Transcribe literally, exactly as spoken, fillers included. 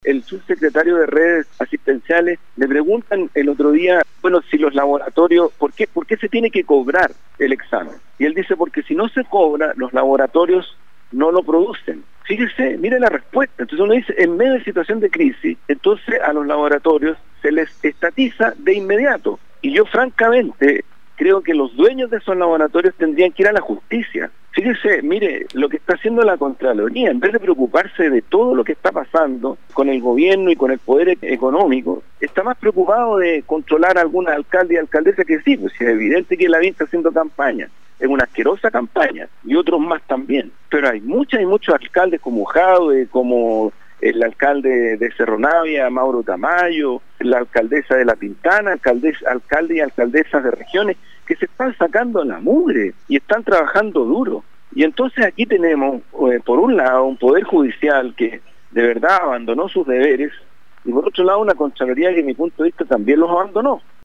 El subsecretario de Redes Asistenciales le preguntan el otro día, bueno, si los laboratorios, ¿por qué, por qué se tiene que cobrar el examen? Y él dice, porque si no se cobra, los laboratorios no lo producen. Fíjese, mire la respuesta. Entonces uno dice, en medio de situación de crisis, entonces a los laboratorios se les estatiza de inmediato. Y yo francamente creo que los dueños de esos laboratorios tendrían que ir a la justicia. Fíjese, mire, lo que está haciendo la Contraloría, en vez de preocuparse de todo lo que está pasando con el gobierno y con el poder económico, está más preocupado de controlar a algún alcalde y alcaldesa que sí, pues es evidente que la V I N está haciendo campaña, es una asquerosa campaña, y otros más también. Pero hay muchas y muchos alcaldes como Jadwe, como el alcalde de Cerro Navia, Mauro Tamayo, la alcaldesa de La Pintana, alcaldes, alcalde y alcaldesas de regiones, que se están sacando la mugre y están trabajando duro. Y entonces aquí tenemos, eh, por un lado, un poder judicial que de verdad abandonó sus deberes, y por otro lado una Contraloría que, a mi punto de vista, también los abandonó.